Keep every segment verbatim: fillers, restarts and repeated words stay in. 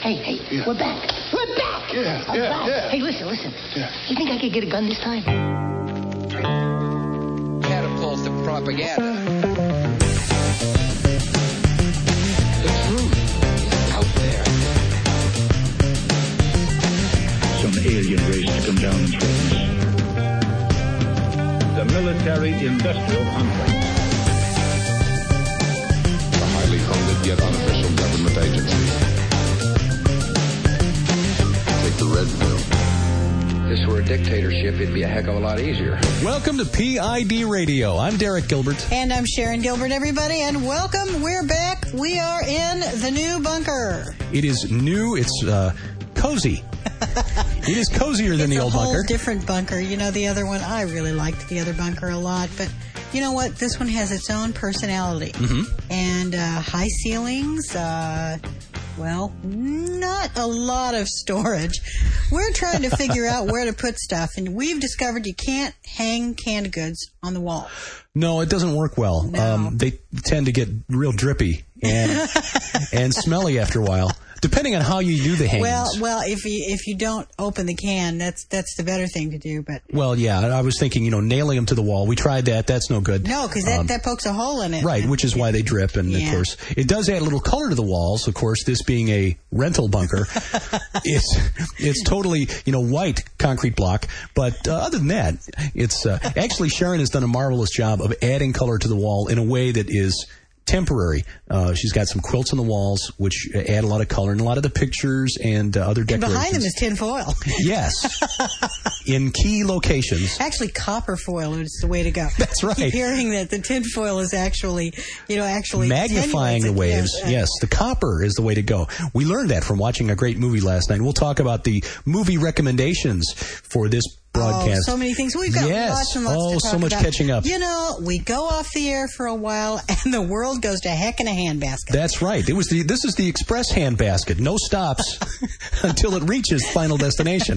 Hey, hey, Yeah. we're back. We're back. Yeah, I'm yeah, back. yeah. Hey, listen, listen. Yeah. You think I could get a gun this time? Catapults of propaganda. The truth is out there. Some alien race to come down and threaten us. The military-industrial complex. A highly funded yet unofficial government agency. Take the red pill. If this were a dictatorship, it'd be a heck of a lot easier. Welcome to P I D Radio. I'm Derek Gilbert. And I'm Sharon Gilbert, everybody, and welcome. We're back. We are in the new bunker. It is new. It's uh, cozy. It is cozier than it's the old a whole bunker. different bunker. You know, the other one, I really liked the other bunker a lot, but you know what? This one has its own personality. Mm-hmm. And uh, high ceilings, uh, well, not a lot of storage. We're trying to figure out where to put stuff, and we've discovered you can't hang canned goods on the wall. No, it doesn't work well. No. Um, they tend to get real drippy and and smelly after a while, depending on how you do the hangings. Well, well, if you if you don't open the can, that's that's the better thing to do. But Well, yeah, I was thinking, you know, nailing them to the wall. We tried that. That's no good. no, because that, Um, that pokes a hole in it. Right, which is why they drip, and Yeah. of course, it does add a little color to the walls. Of course, this being a rental bunker, it's it's totally, you know, white concrete block. But uh, other than that, it's uh, actually Sharon has done a marvelous job of adding color to the wall in a way that is temporary. Uh, she's got some quilts on the walls, which add a lot of color, and a lot of the pictures and uh, other And decorations. behind them is tin foil. Yes, in key locations. Actually, copper foil is the way to go. That's right. I keep hearing that the tin foil is actually, you know, actually Magnifying the attenuates waves. it. Yes, the copper is the way to go. We learned that from watching a great movie last night. We'll talk about the movie recommendations for this broadcast. Oh, so many things. We've got Yes. lots and lots Oh, to talk so much about. catching up. You know, we go off the air for a while, and the world goes to heck in a handbasket. That's right. It was the. This is the express handbasket. No stops until it reaches final destination.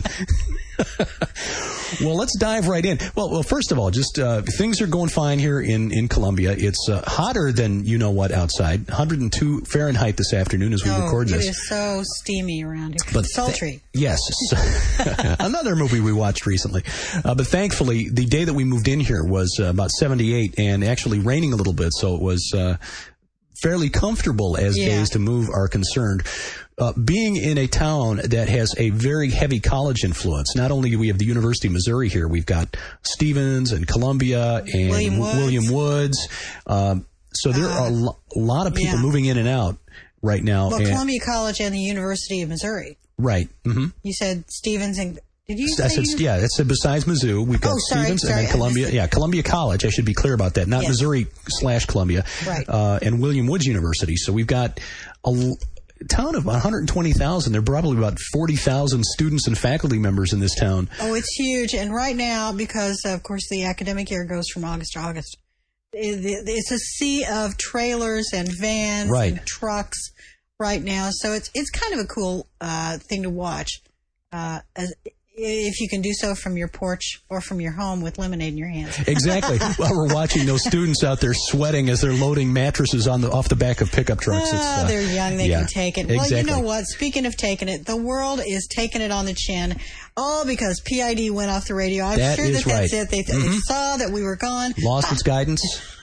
Well, let's dive right in. Well, well, first of all, just uh, things are going fine here in, in Columbia. It's uh, hotter than you know what outside. one hundred two Fahrenheit this afternoon as we oh, record it this. is so steamy around here. But sultry. Th- yes. Another movie we watched recently. Uh, but thankfully, the day that we moved in here was uh, about seventy-eight and actually raining a little bit, so it was uh, fairly comfortable as Yeah. days to move are concerned. Uh, being in a town that has a very heavy college influence, not only do we have the University of Missouri here, we've got Stevens and Columbia and William Woods. William Woods. Um, so there Uh, are a lo- lot of people yeah. moving in and out right now. Well, and, Columbia College and the University of Missouri. Right. Mm-hmm. You said Stevens and... Did you I say... said, you- yeah, that's besides Mizzou. We've got Oh, sorry, Stevens sorry, and I then Columbia. missed it. Yeah, Columbia College. I should be clear about that. Not Yes. Missouri slash Columbia. Right. Uh, and William Woods University. So we've got a l- town of one hundred twenty thousand. There are probably about forty thousand students and faculty members in this town. Oh, it's huge. And right now, because, of course, the academic year goes from August to August, it- it's a sea of trailers and vans Right. and trucks right now. So it's it's kind of a cool uh, thing to watch, uh, as, if you can do so from your porch or from your home with lemonade in your hands. Exactly. While we're watching those students out there sweating as they're loading mattresses on the off the back of pickup trucks. It's, Ah, uh, they're young. They yeah, can take it. Exactly. Well, you know what? Speaking of taking it, the world is taking it on the chin. All because P I D went off the radio. I'm That sure is that that's right. it. They, Mhm. they saw that we were gone. Lost its guidance.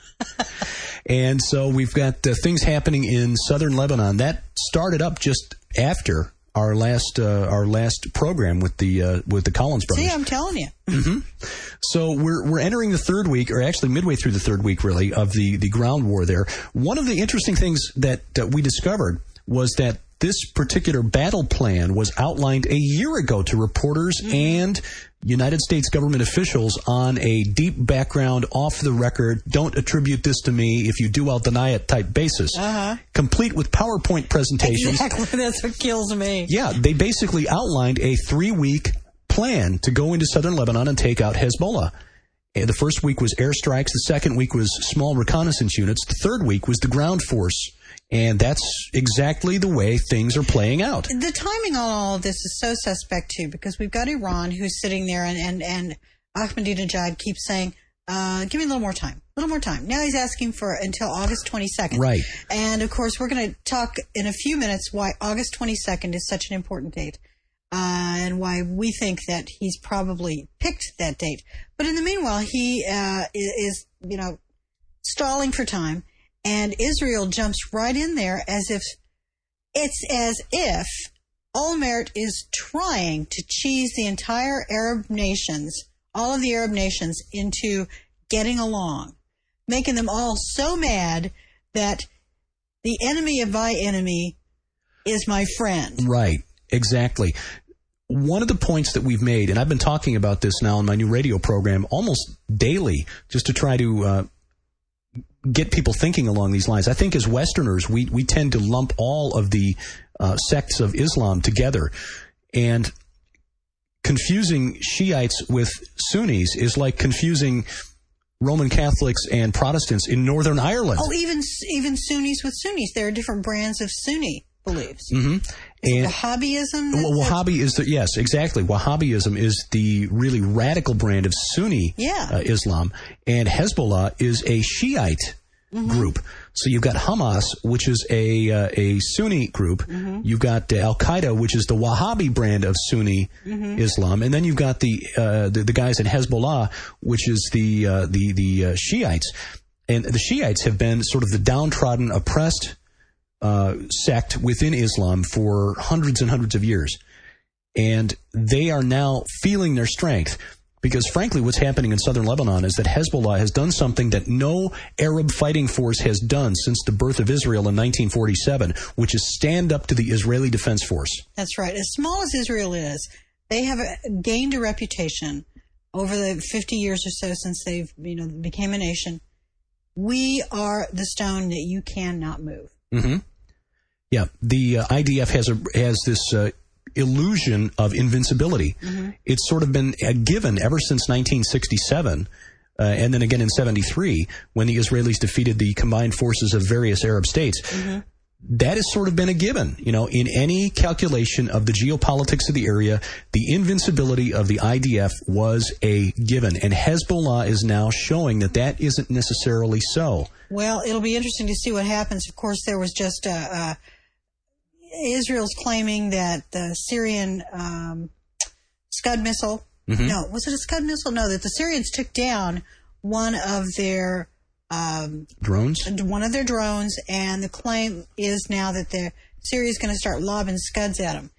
And so we've got uh, things happening in southern Lebanon. That started up just after our last uh, our last program with the uh, with the Collins brothers. See, I'm telling you. Mm-hmm. So we're we're entering the third week, or actually midway through the third week, really, of the, the ground war there. One of the interesting things that uh, we discovered was that this particular battle plan was outlined a year ago to reporters mm-hmm. and United States government officials on a deep background, off-the-record, don't attribute this to me, if you do, I'll deny it type basis. Uh-huh. Complete with PowerPoint presentations. Exactly. That's what kills me. Yeah, they basically outlined a three-week plan to go into southern Lebanon and take out Hezbollah. And the first week was airstrikes. The second week was small reconnaissance units. The third week was the ground force. And that's exactly the way things are playing out. The timing on all of this is so suspect, too, because we've got Iran who's sitting there and, and, and Ahmadinejad keeps saying, uh, give me a little more time. A little more time. Now he's asking for until August twenty-second. Right. And, of course, we're going to talk in a few minutes why August twenty-second is such an important date. Uh, and why we think that he's probably picked that date. But in the meanwhile, he uh, is, you know, stalling for time, and Israel jumps right in there as if it's as if Olmert is trying to cheese the entire Arab nations, all of the Arab nations, into getting along, making them all so mad that the enemy of my enemy is my friend. Right, exactly. One of the points that we've made, and I've been talking about this now in my new radio program almost daily, just to try to uh, get people thinking along these lines. I think as Westerners, we, we tend to lump all of the uh, sects of Islam together. And confusing Shiites with Sunnis is like confusing Roman Catholics and Protestants in Northern Ireland. Oh, even even Sunnis with Sunnis. There are different brands of Sunni beliefs. Mm-hmm. And Wahhabism? Well, Wahhabi is the, yes, exactly. Wahhabism is the really radical brand of Sunni yeah. uh, Islam, and Hezbollah is a Shiite mm-hmm. group. So you've got Hamas, which is a uh, a Sunni group. Mm-hmm. You've got uh, Al Qaeda, which is the Wahhabi brand of Sunni mm-hmm. Islam, and then you've got the uh, the, the guys in Hezbollah, which is the uh, the the uh, Shiites, and the Shiites have been sort of the downtrodden, oppressed Uh, sect within Islam for hundreds and hundreds of years. And they are now feeling their strength because, frankly, what's happening in southern Lebanon is that Hezbollah has done something that no Arab fighting force has done since the birth of Israel in nineteen forty-seven, which is stand up to the Israeli Defense Force. That's right. As small as Israel is, they have gained a reputation over the fifty years or so since they've, you know, became a nation. We are the stone that you cannot move. Mm-hmm. Yeah, the uh, I D F has a has this uh, illusion of invincibility. Mm-hmm. It's sort of been a given ever since nineteen sixty-seven, uh, and then again in seventy-three, when the Israelis defeated the combined forces of various Arab states. Mm-hmm. That has sort of been a given. You know, in any calculation of the geopolitics of the area, the invincibility of the I D F was a given, and Hezbollah is now showing that that isn't necessarily so. Well, it'll be interesting to see what happens. Of course, there was just a... a Israel's claiming that the Syrian um, Scud missile, mm-hmm. no, was it a Scud missile? No, that the Syrians took down one of their um, drones, one of their drones, and the claim is now that the Syria is going to start lobbing Scuds at them.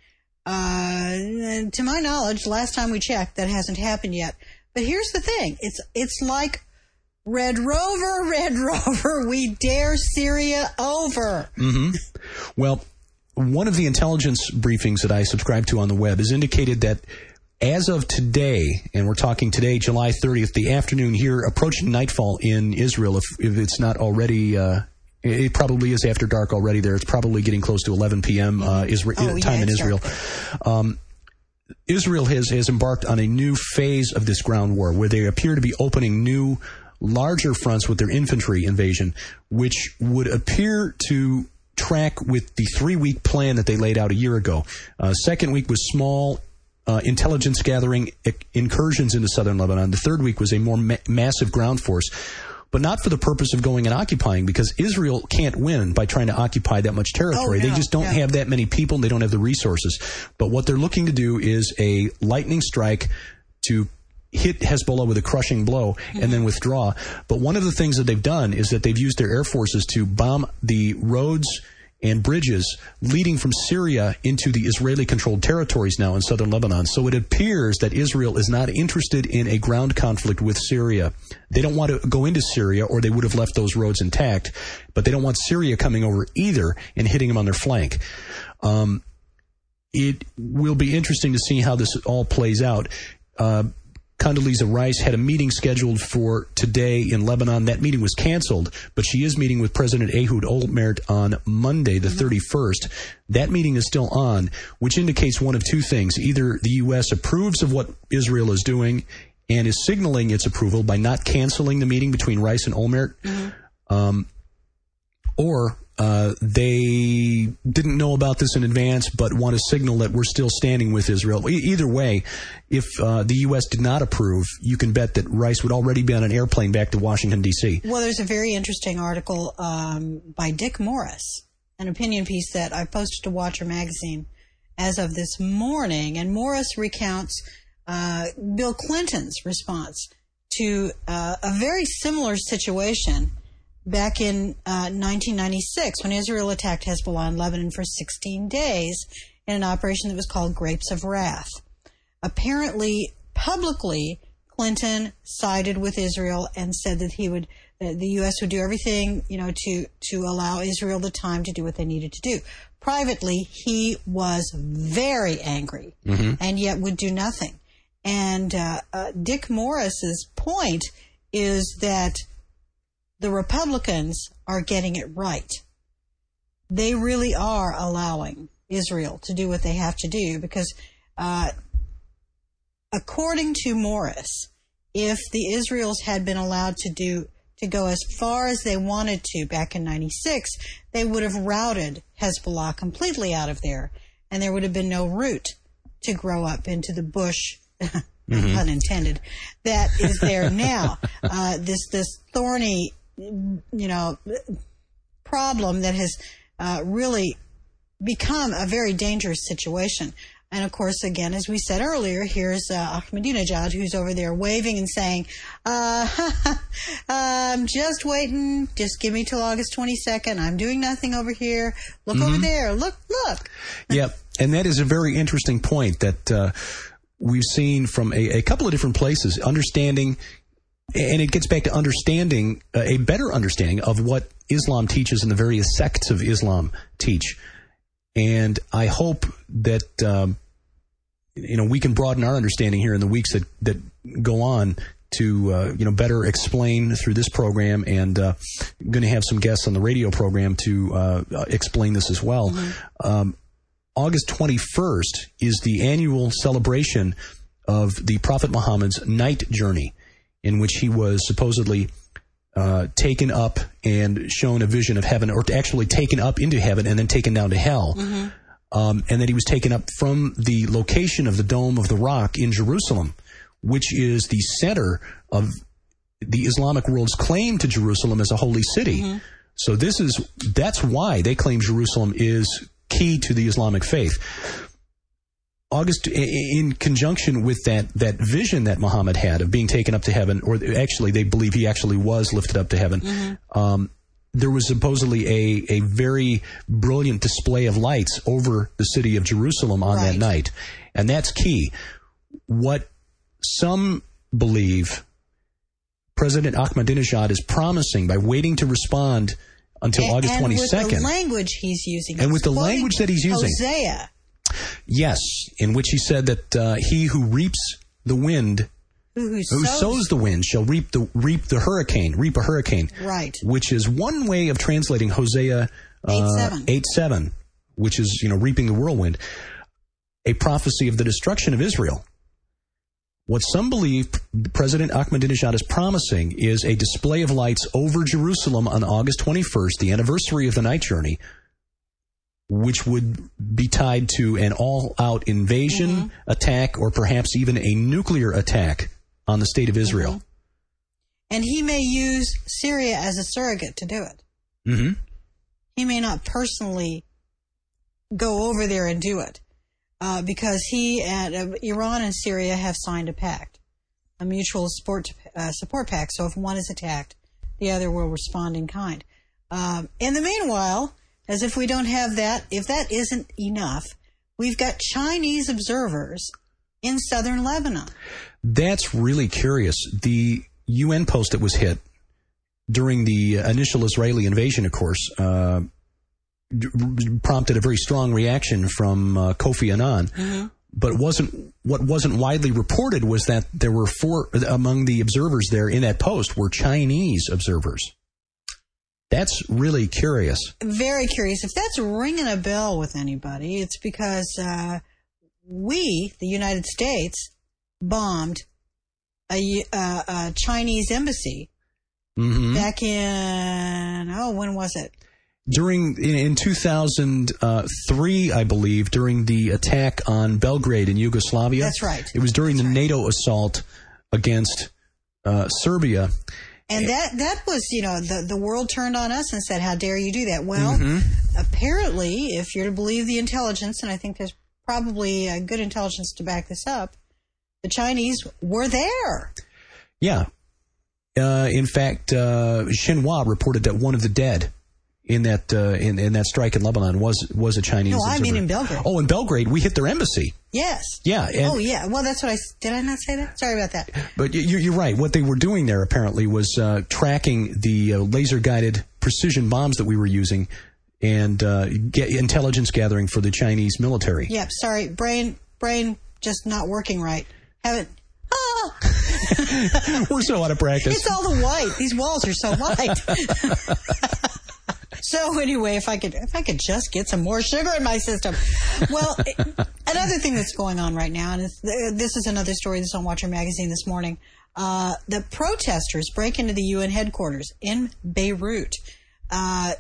Uh, to my knowledge, last time we checked, that hasn't happened yet. But here's the thing: it's it's like Red Rover, Red Rover, we dare Syria over. Mm-hmm. Well. One of the intelligence briefings that I subscribe to on the web has indicated that as of today, and we're talking today, July thirtieth, the afternoon here, approaching nightfall in Israel, if, if it's not already, uh, it probably is after dark already there. It's probably getting close to eleven p.m. Uh, Isra- oh, time yeah, in Israel. Um, Israel has, has embarked on a new phase of this ground war where they appear to be opening new, larger fronts with their infantry invasion, which would appear to track with the three-week plan that they laid out a year ago. Uh, second week was small uh, intelligence gathering incursions into southern Lebanon. The third week was a more ma- massive ground force, but not for the purpose of going and occupying, because Israel can't win by trying to occupy that much territory. Oh, no, they just don't no. have that many people, and they don't have the resources. But what they're looking to do is a lightning strike to hit Hezbollah with a crushing blow and mm-hmm. then withdraw. But one of the things that they've done is that they've used their air forces to bomb the roads and bridges leading from Syria into the Israeli-controlled territories now in southern Lebanon. So it appears that Israel is not interested in a ground conflict with Syria. They don't want to go into Syria, or they would have left those roads intact, but they don't want Syria coming over either and hitting them on their flank. Um, it will be interesting to see how this all plays out. Uh, Condoleezza Rice had a meeting scheduled for today in Lebanon. That meeting was canceled, but she is meeting with President Ehud Olmert on Monday, the mm-hmm. thirty-first. That meeting is still on, which indicates one of two things. Either the U S approves of what Israel is doing and is signaling its approval by not canceling the meeting between Rice and Olmert, mm-hmm. um, or uh, they didn't know about this in advance, but want to signal that we're still standing with Israel. E- either way, if uh, the U S did not approve, you can bet that Rice would already be on an airplane back to Washington, D C. Well, there's a very interesting article um, by Dick Morris, an opinion piece that I posted to Watcher Magazine as of this morning, and Morris recounts uh, Bill Clinton's response to uh, a very similar situation back in uh, nineteen ninety-six, when Israel attacked Hezbollah in Lebanon for sixteen days in an operation that was called Grapes of Wrath. Apparently, publicly, Clinton sided with Israel and said that he would, uh, the U S would do everything, you know, to to allow Israel the time to do what they needed to do. Privately, he was very angry, mm-hmm. and yet would do nothing. And uh, uh, Dick Morris's point is that the Republicans are getting it right. They really are allowing Israel to do what they have to do because, uh, according to Morris, if the Israels had been allowed to do to go as far as they wanted to back in ninety-six, they would have routed Hezbollah completely out of there, and there would have been no root to grow up into the bush, mm-hmm. pun intended, that is there now. Uh, this this thorny, you know, problem that has uh, really become a very dangerous situation. And, of course, again, as we said earlier, here's uh, Ahmadinejad, who's over there waving and saying, uh, I'm just waiting. Just give me till August twenty-second. I'm doing nothing over here. Look mm-hmm. over there. Look, look. Yep. And that is a very interesting point that uh, we've seen from a, a couple of different places, understanding, and it gets back to understanding, uh, a better understanding of what Islam teaches and the various sects of Islam teach. And I hope that, um, you know, we can broaden our understanding here in the weeks that, that go on to, uh, you know, better explain through this program, and uh, going to have some guests on the radio program to uh, explain this as well. Mm-hmm. Um, August twenty-first is the annual celebration of the Prophet Muhammad's night journey, in which he was supposedly uh, taken up and shown a vision of heaven, or actually taken up into heaven and then taken down to hell. Mm-hmm. Um, and that he was taken up from the location of the Dome of the Rock in Jerusalem, which is the center of the Islamic world's claim to Jerusalem as a holy city. Mm-hmm. So this is, that's why they claim Jerusalem is key to the Islamic faith. August, in conjunction with that, that vision that Muhammad had of being taken up to heaven, or actually they believe he actually was lifted up to heaven, mm-hmm. um, there was supposedly a, a very brilliant display of lights over the city of Jerusalem on right. that night. And that's key. What some believe President Ahmadinejad is promising by waiting to respond until and, August twenty-second. And with the language he's using. And with the language that he's using. Hosea. Yes, in which he said that uh, he who reaps the wind, who, who, who sows, sows the wind, shall reap the reap the hurricane, reap a hurricane. Right. Which is one way of translating Hosea uh, eight seven, which is, you know, reaping the whirlwind, a prophecy of the destruction of Israel. What some believe President Ahmadinejad is promising is a display of lights over Jerusalem on August twenty-first, the anniversary of the night journey, which would be tied to an all-out invasion, mm-hmm. attack, or perhaps even a nuclear attack on the state of Israel. Mm-hmm. And he may use Syria as a surrogate to do it. Mm-hmm. He may not personally go over there and do it, uh, because he and uh, Iran and Syria have signed a pact, a mutual support, uh, support pact. So if one is attacked, the other will respond in kind. Um, in the meanwhile, as if we don't have that, if that isn't enough, we've got Chinese observers in southern Lebanon. That's really curious. The U N post that was hit during the initial Israeli invasion, of course, uh, d- prompted a very strong reaction from uh, Kofi Annan. Mm-hmm. But it wasn't, what wasn't widely reported was that there were four among the observers there in that post were Chinese observers. That's really curious. Very curious. If that's ringing a bell with anybody, it's because uh, we, the United States, bombed a, uh, a Chinese embassy mm-hmm. back in, oh, when was it? during in two thousand three, I believe, during the attack on Belgrade in Yugoslavia. That's right. It was during That's the right. NATO assault against uh, Serbia. And that, that was, you know, the, the world turned on us and said, how dare you do that? Well, Mm-hmm. apparently, if you're to believe the intelligence, and I think there's probably uh, good intelligence to back this up, the Chinese were there. Yeah. Uh, in fact, uh, Xinhua reported that one of the dead in that uh, in, in that strike in Lebanon was was a Chinese No, I observer. mean in Belgrade. Oh, in Belgrade, we hit their embassy. Yes. Yeah. And, oh, yeah. Well, that's what I... Did I not say that? Sorry about that. But you're, you're right. What they were doing there, apparently, was uh, tracking the uh, laser-guided precision bombs that we were using and uh, get intelligence gathering for the Chinese military. Yep. Sorry. Brain, brain just not working right. Haven't... Ah! We're so out of practice. It's all the white. These walls are so white. So anyway, if I could, if I could just get some more sugar in my system. Well, it, another thing that's going on right now, and it's, this is another story that's on Watcher Magazine this morning. Uh, the protesters break into the U N headquarters in Beirut. Uh,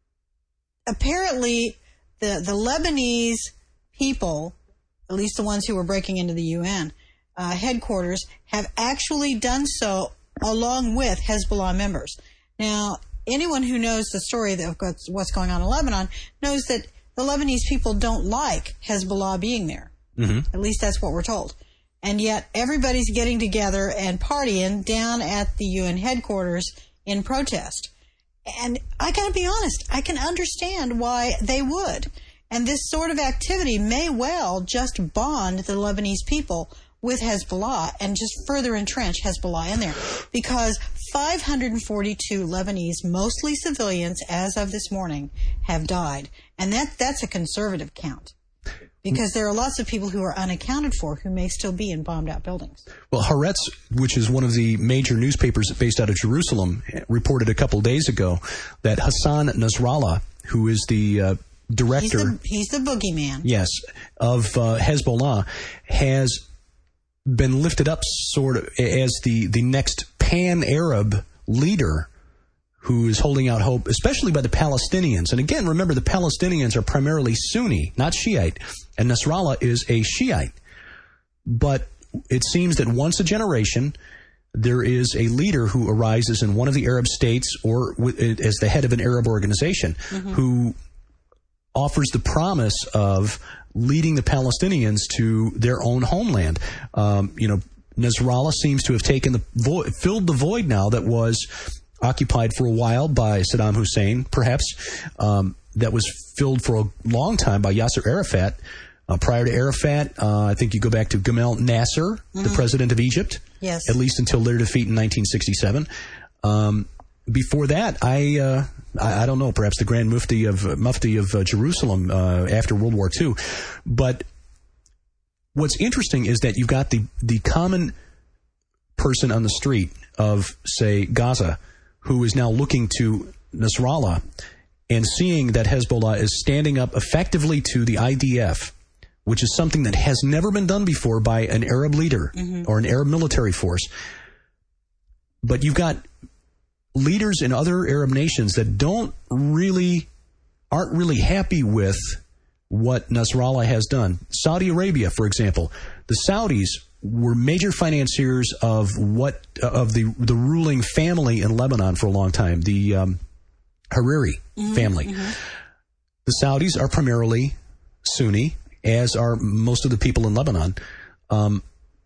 apparently, the the Lebanese people, at least the ones who were breaking into the U N uh, headquarters, have actually done so along with Hezbollah members. Now, anyone who knows the story of what's going on in Lebanon knows that the Lebanese people don't like Hezbollah being there. Mm-hmm. At least that's what we're told. And yet everybody's getting together and partying down at the U N headquarters in protest. And I got to be honest, I can understand why they would. And this sort of activity may well just bond the Lebanese people with Hezbollah and just further entrench Hezbollah in there, because five hundred forty-two Lebanese, mostly civilians, as of this morning, have died. And that that's a conservative count, because there are lots of people who are unaccounted for who may still be in bombed-out buildings. Well, Haaretz, which is one of the major newspapers based out of Jerusalem, reported a couple days ago that Hassan Nasrallah, who is the uh, director... He's the, he's the boogeyman. Yes, of uh, Hezbollah, has been lifted up sort of as the, the next pan-Arab leader who is holding out hope, especially by the Palestinians. And again, remember, the Palestinians are primarily Sunni, not Shiite, and Nasrallah is a Shiite. But it seems that once a generation, there is a leader who arises in one of the Arab states or w- as the head of an Arab organization mm-hmm. who offers the promise of leading the Palestinians to their own homeland. Um, you know, Nasrallah seems to have taken the vo- filled the void now that was occupied for a while by Saddam Hussein, perhaps, um, that was filled for a long time by Yasser Arafat. Uh, prior to Arafat, uh, I think you go back to Gamal Nasser, mm-hmm. the president of Egypt, yes, at least until their defeat in nineteen sixty-seven. Um, before that, I, uh, I I don't know, perhaps the Grand Mufti of uh, Mufti of uh, Jerusalem uh, after World War Two. But what's interesting is that you've got the the common person on the street of, say, Gaza, who is now looking to Nasrallah and seeing that Hezbollah is standing up effectively to the I D F, which is something that has never been done before by an Arab leader mm-hmm. or an Arab military force. But you've got leaders in other Arab nations that don't really, aren't really happy with what Nasrallah has done. Saudi Arabia, for example, the Saudis were major financiers of what of the the ruling family in Lebanon for a long time, the um, Hariri mm-hmm, family. Mm-hmm. The Saudis are primarily Sunni, as are most of the people in Lebanon. Um,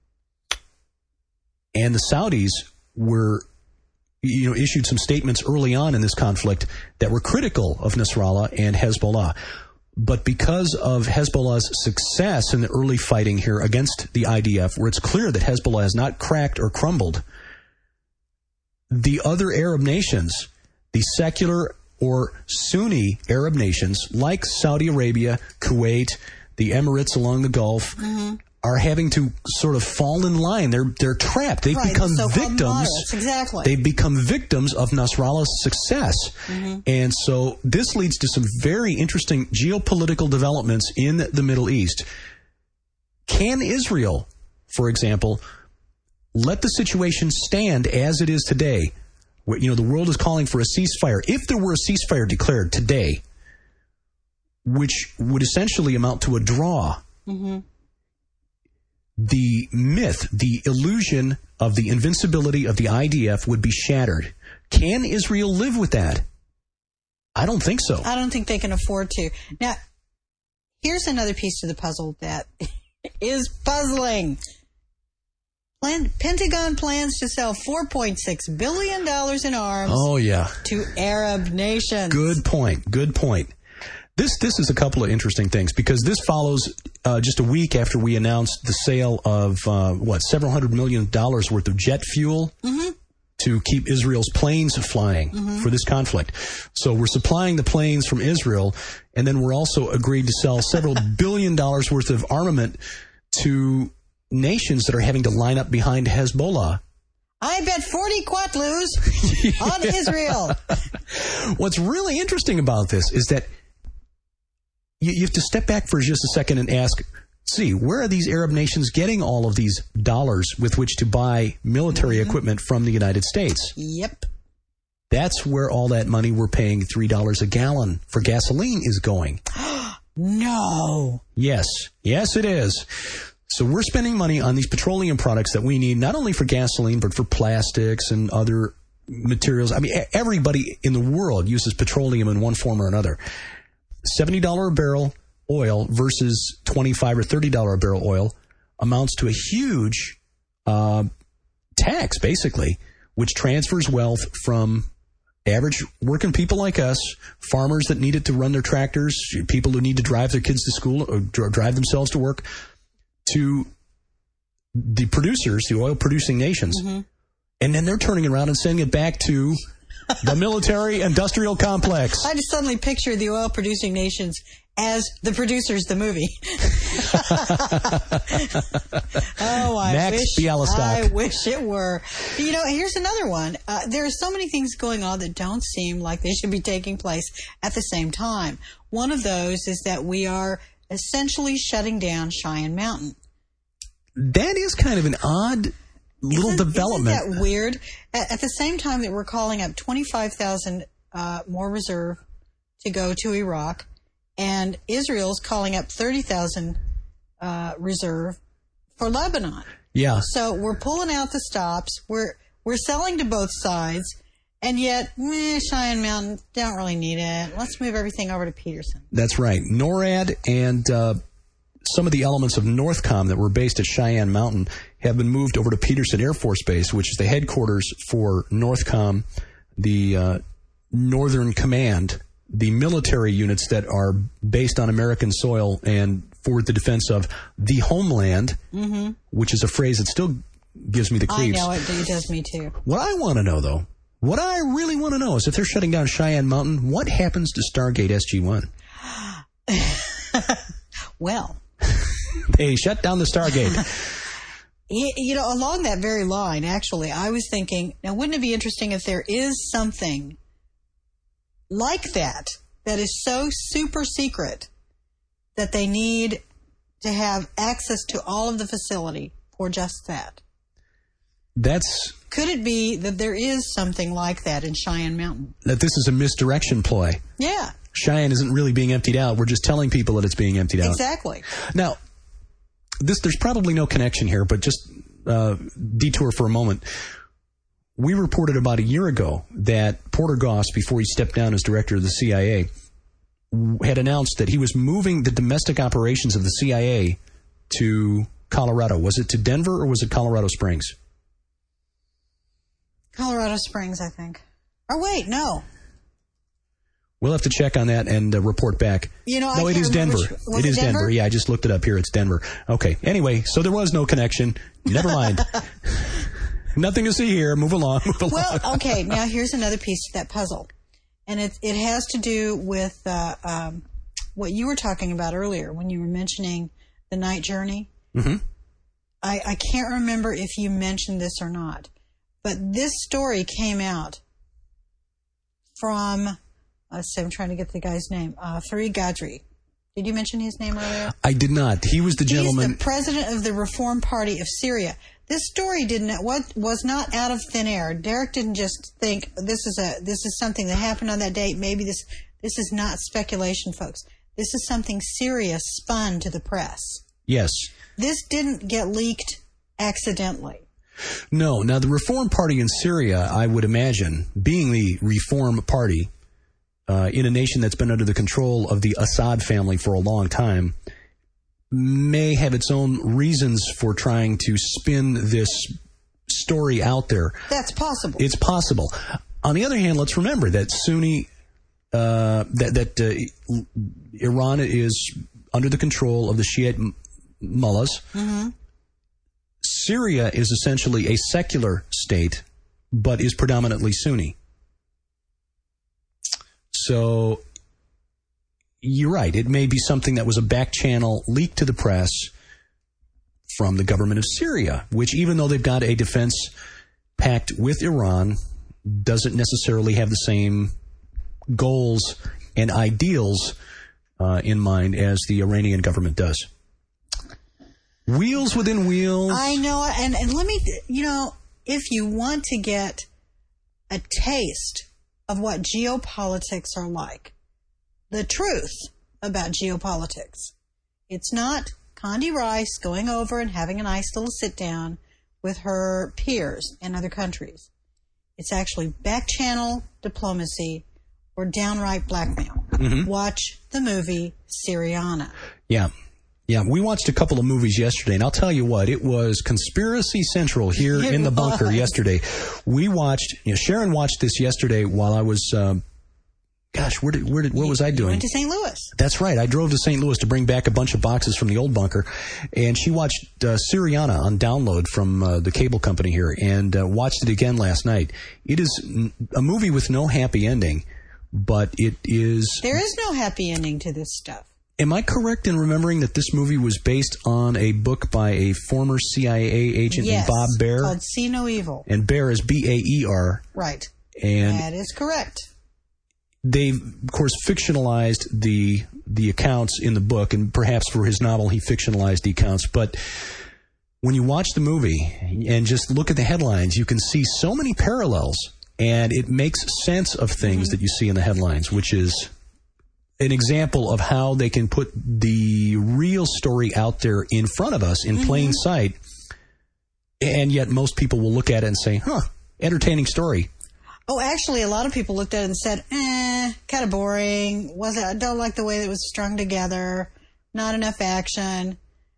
and the Saudis were, you know, issued some statements early on in this conflict that were critical of Nasrallah and Hezbollah. But because of Hezbollah's success in the early fighting here against the I D F, where it's clear that Hezbollah has not cracked or crumbled, the other Arab nations, the secular or Sunni Arab nations like Saudi Arabia, Kuwait, the Emirates along the Gulf, mm-hmm. are having to sort of fall in line. They're they're trapped. They've right, become the victims. Moderates, exactly. They've become victims of Nasrallah's success. Mm-hmm. And so this leads to some very interesting geopolitical developments in the Middle East. Can Israel, for example, let the situation stand as it is today, where, you know, the world is calling for a ceasefire. If there were a ceasefire declared today, which would essentially amount to a draw, mm-hmm. the myth, the illusion of the invincibility of the I D F would be shattered. Can Israel live with that? I don't think so. I don't think they can afford to. Now, here's another piece to the puzzle that is puzzling. Plan- Pentagon plans to sell four point six billion dollars in arms oh, yeah. to Arab nations. Good point. Good point. This this is a couple of interesting things because this follows uh, just a week after we announced the sale of, uh, what, several hundred million dollars worth of jet fuel mm-hmm. to keep Israel's planes flying mm-hmm. for this conflict. So we're supplying the planes from Israel, and then we're also agreed to sell several billion dollars worth of armament to nations that are having to line up behind Hezbollah. I bet forty quatloos on Israel. What's really interesting about this is that you, you have to step back for just a second and ask, see, where are these Arab nations getting all of these dollars with which to buy military mm-hmm. equipment from the United States? Yep. That's where all that money we're paying three dollars a gallon for gasoline is going. No. Yes. Yes, it is. So we're spending money on these petroleum products that we need, not only for gasoline, but for plastics and other materials. I mean, everybody in the world uses petroleum in one form or another. seventy dollars a barrel oil versus twenty-five dollars or thirty dollars a barrel oil amounts to a huge uh, tax, basically, which transfers wealth from average working people like us, farmers that need it to run their tractors, people who need to drive their kids to school or drive themselves to work, to the producers, the oil-producing nations. Mm-hmm. And then they're turning around and sending it back to the military-industrial complex. I just suddenly picture the oil-producing nations as the producers, the movie. oh, I Max wish Bialystock. I wish it were. You know, here's another one. Uh, there are so many things going on that don't seem like they should be taking place at the same time. One of those is that we are essentially shutting down Cheyenne Mountain. That is kind of an odd little isn't, development. Isn't that weird? At, at the same time that we're calling up twenty-five thousand uh, more reserve to go to Iraq, and Israel's calling up thirty thousand uh, reserve for Lebanon. Yeah. So we're pulling out the stops. We're we're selling to both sides, and yet, meh, Cheyenne Mountain, don't really need it. Let's move everything over to Peterson. That's right. NORAD and uh, some of the elements of NORTHCOM that were based at Cheyenne Mountain have been moved over to Peterson Air Force Base, which is the headquarters for NORTHCOM, the uh, Northern Command, the military units that are based on American soil and for the defense of the homeland, mm-hmm. which is a phrase that still gives me the creeps. I know, it, it does me too. What I want to know, though, what I really want to know is if they're shutting down Cheyenne Mountain, what happens to Stargate S G one? Well, they shut down the Stargate. You know, along that very line, actually, I was thinking, now wouldn't it be interesting if there is something like that that is so super secret that they need to have access to all of the facility for just that? That's... Could it be that there is something like that in Cheyenne Mountain? That this is a misdirection ploy. Yeah. Cheyenne isn't really being emptied out. We're just telling people that it's being emptied out. Exactly. Now, this there's probably no connection here, but just uh, detour for a moment. We reported about a year ago that Porter Goss, before he stepped down as director of the C I A, had announced that he was moving the domestic operations of the C I A to Colorado. Was it to Denver or was it Colorado Springs? Colorado Springs, I think. Oh, wait, no. We'll have to check on that and uh, report back. You know, no, I it is Denver. Which, it is Denver? Denver. Yeah, I just looked it up here. It's Denver. Okay. Anyway, so there was no connection. Never mind. Nothing to see here. Move along. Move along. Well, okay. Now here's another piece to that puzzle, and it it has to do with uh, um, what you were talking about earlier when you were mentioning the night journey. Mm-hmm. I I can't remember if you mentioned this or not, but this story came out from. Let's see, I'm trying to get the guy's name. Uh, Fareed Gadri. Did you mention his name earlier? I did not. He was the gentleman. He's the president of the Reform Party of Syria. This story didn't what was not out of thin air. Derek didn't just think this is a this is something that happened on that date. Maybe this this is not speculation, folks. This is something serious spun to the press. Yes. This didn't get leaked accidentally. No. Now, the Reform Party in Syria, I would imagine, being the Reform Party uh, in a nation that's been under the control of the Assad family for a long time, may have its own reasons for trying to spin this story out there. That's possible. It's possible. On the other hand, let's remember that Sunni, uh, that, that uh, Iran is under the control of the Shiite mullahs. Mm-hmm. Syria is essentially a secular state, but is predominantly Sunni. So you're right. It may be something that was a back channel leak to the press from the government of Syria, which, even though they've got a defense pact with Iran, doesn't necessarily have the same goals and ideals uh, in mind as the Iranian government does. Wheels within wheels. I know, and, and let me, you know, if you want to get a taste of what geopolitics are like, the truth about geopolitics, it's not Condi Rice going over and having a nice little sit down with her peers in other countries. It's actually back channel diplomacy or downright blackmail. Mm-hmm. Watch the movie Syriana. Yeah. Yeah, we watched a couple of movies yesterday, and I'll tell you what, it was Conspiracy Central here it in the was. bunker yesterday. We watched, you know, Sharon watched this yesterday while I was, um, gosh, where did, where did, what was I doing? You went to Saint Louis. That's right. I drove to Saint Louis to bring back a bunch of boxes from the old bunker, and she watched uh, Syriana on download from uh, the cable company here, and uh, watched it again last night. It is a movie with no happy ending, but it is... There is no happy ending to this stuff. Am I correct in remembering that this movie was based on a book by a former C I A agent yes, named Bob Baer? Called See No Evil. And Baer is B A E R. Right. And that is correct. They, of course, fictionalized the the accounts in the book, and perhaps for his novel he fictionalized the accounts. But when you watch the movie and just look at the headlines, you can see so many parallels, and it makes sense of things mm-hmm. that you see in the headlines, which is an example of how they can put the real story out there in front of us in mm-hmm. plain sight, and yet most people will look at it and say, huh, entertaining story. Oh, actually, a lot of people looked at it and said, eh, kind of boring. Was it? I don't like the way that it was strung together. Not enough action.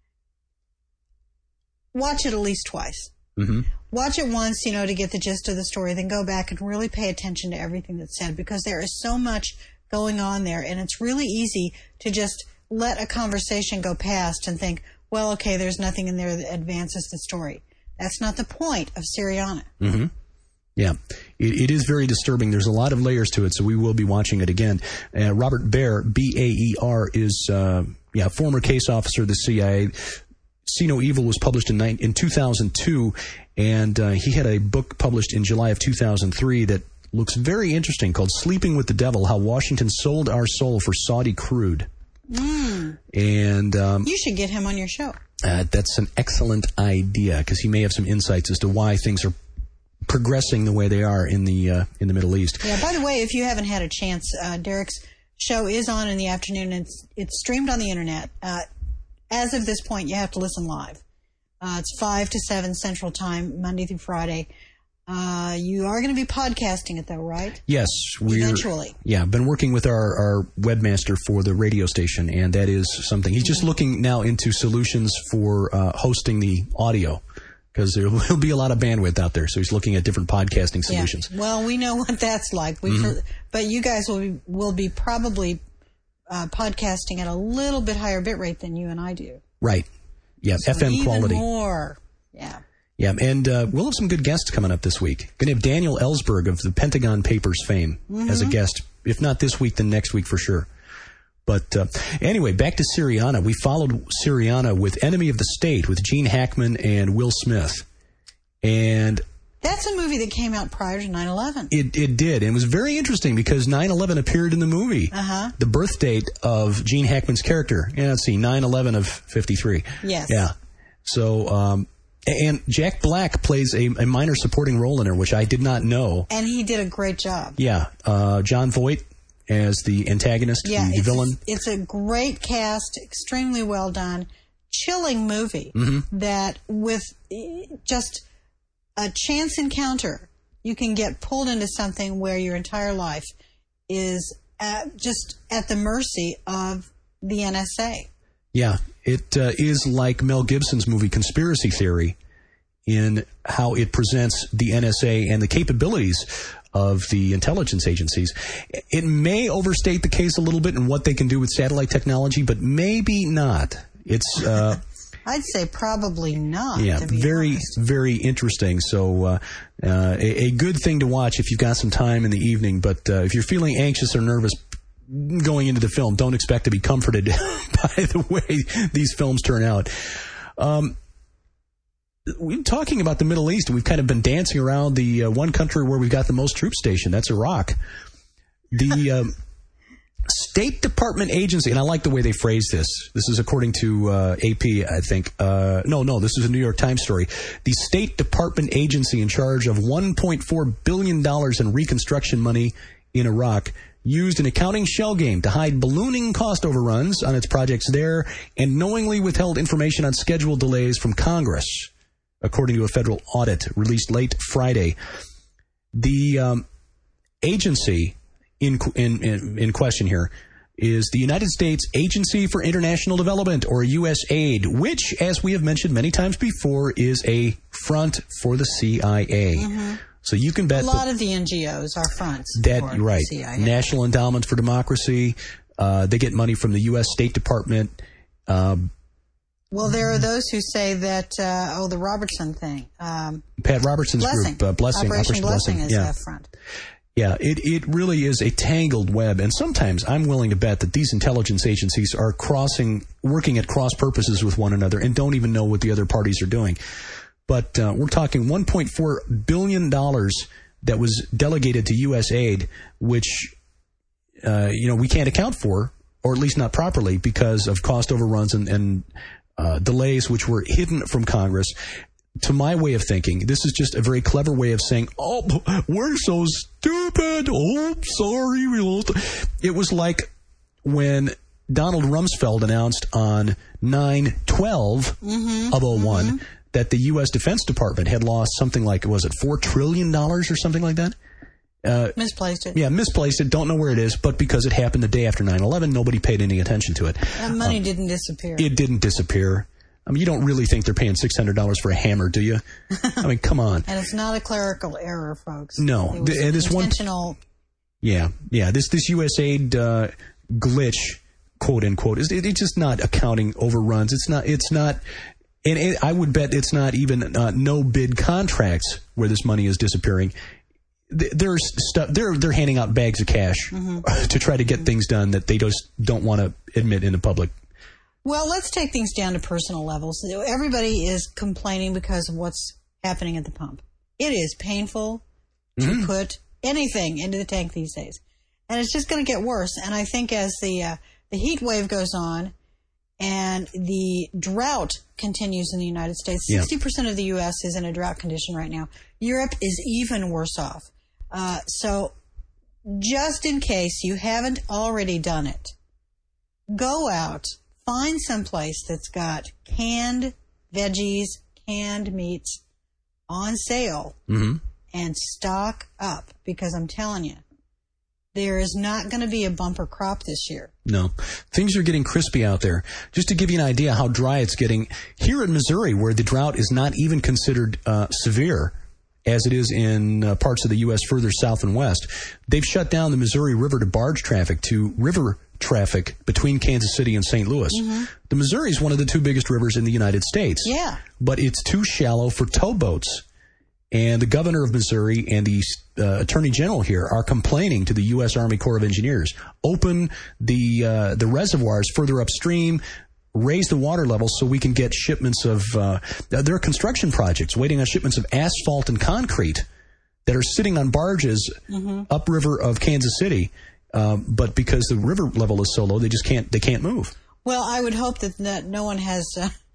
Watch it at least twice. Mm-hmm. Watch it once, you know, to get the gist of the story, then go back and really pay attention to everything that's said, because there is so much going on there, and it's really easy to just let a conversation go past and think, well, okay, there's nothing in there that advances the story. That's not the point of Syriana. Mm-hmm. Yeah, it, it is very disturbing. There's a lot of layers to it, so we will be watching it again. Uh, Robert Baer, B A E R, is uh, yeah, former case officer of the C I A. See No Evil was published in, in two thousand two, and uh, he had a book published in July of two thousand three that looks very interesting, called Sleeping with the Devil, How Washington Sold Our Soul for Saudi Crude. Mm. And um, you should get him on your show. Uh, that's an excellent idea, because he may have some insights as to why things are progressing the way they are in the uh, in the Middle East. Yeah, by the way, if you haven't had a chance, uh, Derek's show is on in the afternoon, and it's, it's streamed on the internet. Uh, as of this point, you have to listen live. Uh, it's five to seven Central Time, Monday through Friday. Uh, you are going to be podcasting it, though, right? Yes. We're, Eventually. Yeah, I've been working with our, our webmaster for the radio station, and that is something. He's just mm-hmm. looking now into solutions for uh, hosting the audio, because there will be a lot of bandwidth out there, so he's looking at different podcasting solutions. Yeah. Well, we know what that's like. We, mm-hmm. But you guys will be, will be probably uh, podcasting at a little bit higher bit rate than you and I do. Right. Yeah, so F M even quality. more. Yeah. Yeah, and uh, we'll have some good guests coming up this week. Going to have Daniel Ellsberg of the Pentagon Papers fame mm-hmm. as a guest. If not this week, then next week for sure. But uh, anyway, back to Syriana. We followed Syriana with Enemy of the State with Gene Hackman and Will Smith. And that's a movie that came out prior to nine eleven. It it did. And it was very interesting because nine eleven appeared in the movie. Uh-huh. The birth date of Gene Hackman's character. Yeah, let's see, nine eleven of fifty-three. Yes. Yeah. So... Um, And Jack Black plays a, a minor supporting role in her, which I did not know. And he did a great job. Yeah. Uh, John Voight as the antagonist, yeah, the, the it's villain. A, it's a great cast, extremely well done, chilling movie Mm-hmm. that with just a chance encounter, you can get pulled into something where your entire life is at, just at the mercy of the N S A. Yeah, it uh, is like Mel Gibson's movie Conspiracy Theory in how it presents the N S A and the capabilities of the intelligence agencies. It may overstate the case a little bit in what they can do with satellite technology, but maybe not. It's... Uh, I'd say probably not. Yeah, to be very, honest. very interesting. So uh, uh, a, a good thing to watch if you've got some time in the evening. But uh, if you're feeling anxious or nervous going into the film, don't expect to be comforted by the way these films turn out. Um, we're talking about the Middle East. We've kind of been dancing around the uh, one country where we've got the most troops stationed. That's Iraq. The... Um, State Department agency, and I like the way they phrase this. This is according to uh, A P, I think. Uh, no, no, this is a New York Times story. The State Department agency in charge of one point four billion dollars in reconstruction money in Iraq used an accounting shell game to hide ballooning cost overruns on its projects there and knowingly withheld information on schedule delays from Congress, according to a federal audit released late Friday. The um, agency... In, in in question here is the United States Agency for International Development, or U S A I D, which, as we have mentioned many times before, is a front for the C I A. Mm-hmm. So you can bet a lot that, of the N G Os are fronts. That for right, the C I A. National Endowment for Democracy. Uh, they get money from the U S State Department. Um, well, there are those who say that uh, oh, the Robertson thing. Um, Pat Robertson's Blessing. group, uh, Blessing, Operation, Operation Blessing, Blessing, is yeah. a front. Yeah, it, it really is a tangled web, and sometimes I'm willing to bet that these intelligence agencies are crossing, working at cross purposes with one another and don't even know what the other parties are doing. But uh, we're talking one point four billion dollars that was delegated to U S A I D, which uh, you know we can't account for, or at least not properly, because of cost overruns and, and uh, delays which were hidden from Congress. To my way of thinking, this is just a very clever way of saying, oh, we're so stupid. Oh, sorry. We won't. It was like when Donald Rumsfeld announced on nine twelve mm-hmm, of oh one mm-hmm. that the U S Defense Department had lost something like, was it four trillion dollars or something like that? Uh, misplaced it. Yeah, misplaced it. Don't know where it is, but because it happened the day after nine eleven, nobody paid any attention to it. That money um, didn't disappear. It didn't disappear. I mean, you don't really think they're paying six hundred dollars for a hammer, do you? I mean, come on. And it's not a clerical error, folks. No. It was Th- this intentional. One, yeah, yeah. This this U S A I D uh, glitch, quote unquote, is it, it's just not accounting overruns. It's not. It's not. And it, I would bet it's not even uh, no bid contracts where this money is disappearing. There's stuff. They're they're handing out bags of cash mm-hmm. to try to get mm-hmm. things done that they just don't want to admit in the public. Well, let's take things down to personal levels. Everybody is complaining because of what's happening at the pump. It is painful mm-hmm. to put anything into the tank these days. And it's just going to get worse. And I think as the uh, the heat wave goes on and the drought continues in the United States, yeah. sixty percent of the U S is in a drought condition right now. Europe is even worse off. Uh, so just in case you haven't already done it, go out. Find some place that's got canned veggies, canned meats on sale, mm-hmm. and stock up, because I'm telling you, there is not going to be a bumper crop this year. No. Things are getting crispy out there. Just to give you an idea how dry it's getting, here in Missouri, where the drought is not even considered uh, severe, as it is in uh, parts of the U S further south and west, they've shut down the Missouri River to barge traffic to river traffic between Kansas City and Saint Louis. Mm-hmm. The Missouri is one of the two biggest rivers in the United States. Yeah. But it's too shallow for towboats. And the governor of Missouri and the uh, attorney general here are complaining to the U S Army Corps of Engineers. Open the uh, the reservoirs further upstream, raise the water level so we can get shipments of... Uh, there are construction projects waiting on shipments of asphalt and concrete that are sitting on barges mm-hmm. upriver of Kansas City. Um, but because the river level is so low, they just can't they can't move. Well, I would hope that, that no one has uh,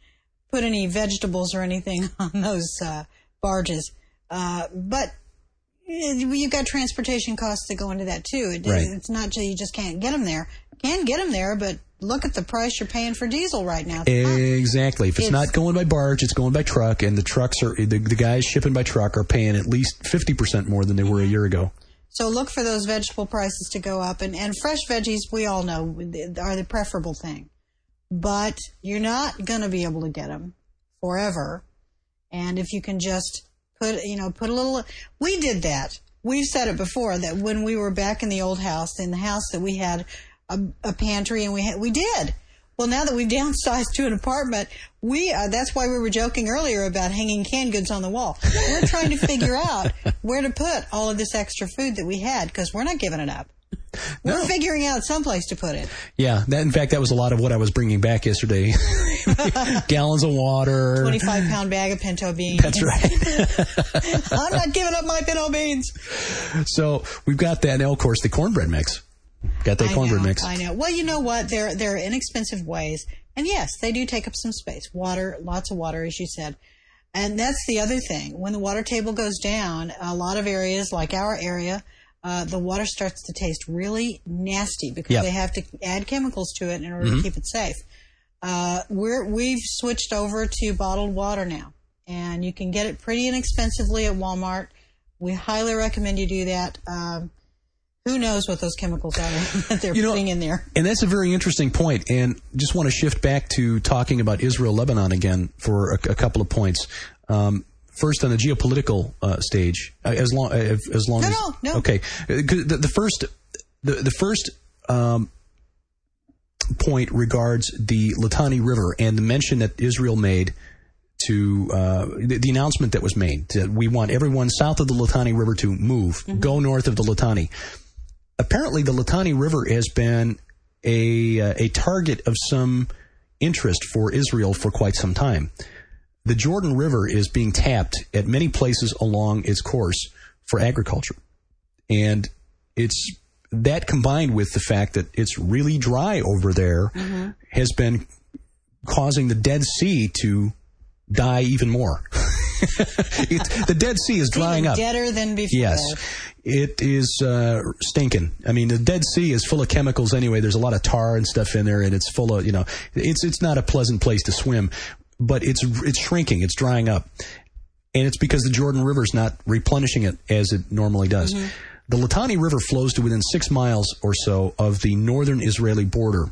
put any vegetables or anything on those uh, barges. Uh, but you've got transportation costs that go into that too. It, right. It's not just, you just can't get them there. You can get them there, but look at the price you're paying for diesel right now. Exactly. If it's, it's not going by barge, it's going by truck, and the trucks are the, the guys shipping by truck are paying at least fifty percent more than they were a year ago. So look for those vegetable prices to go up, and, and fresh veggies, we all know, are the preferable thing. But you're not going to be able to get them forever. And if you can just put, you know, put a little, we did that. We've said it before that when we were back in the old house, in the house that we had a, a pantry, and we had, we did. Well, now that we've downsized to an apartment, we uh, that's why we were joking earlier about hanging canned goods on the wall. We're trying to figure out where to put all of this extra food that we had, because we're not giving it up. We're no. figuring out some place to put it. Yeah, that in fact, that was a lot of what I was bringing back yesterday. Gallons of water. twenty-five pound bag of pinto beans. That's right. I'm not giving up my pinto beans. So we've got that. Now, of course, the cornbread mix. Got that I cornbread know, mix. I know. Well, you know what? There, there are inexpensive ways. And yes, they do take up some space. Water, lots of water, as you said. And that's the other thing. When the water table goes down, a lot of areas, like our area, uh, the water starts to taste really nasty because yep. they have to add chemicals to it in order mm-hmm. to keep it safe. Uh, we're, we've switched over to bottled water now. And you can get it pretty inexpensively at Walmart. We highly recommend you do that. Um, Who knows what those chemicals are that they're you know, putting in there. And that's a very interesting point. And just want to shift back to talking about Israel-Lebanon again for a, a couple of points. Um, first, on the geopolitical uh, stage, uh, as long uh, as long no, as no, no. okay, the, the first the the first um, point regards the Litani River and the mention that Israel made to uh, the, the announcement that was made that we want everyone south of the Litani River to move, mm-hmm. go north of the Litani. Apparently, the Litani River has been a uh, a target of some interest for Israel for quite some time. The Jordan River is being tapped at many places along its course for agriculture. And it's that combined with the fact that it's really dry over there mm-hmm. has been causing the Dead Sea to die even more. It's, the Dead Sea is drying even up. Deader than before. Yes. It is uh, stinking. I mean, the Dead Sea is full of chemicals anyway. There's a lot of tar and stuff in there, and it's full of, you know, it's it's not a pleasant place to swim, but it's it's shrinking. It's drying up. And it's because the Jordan River is not replenishing it as it normally does. Mm-hmm. The Litani River flows to within six miles or so of the northern Israeli border.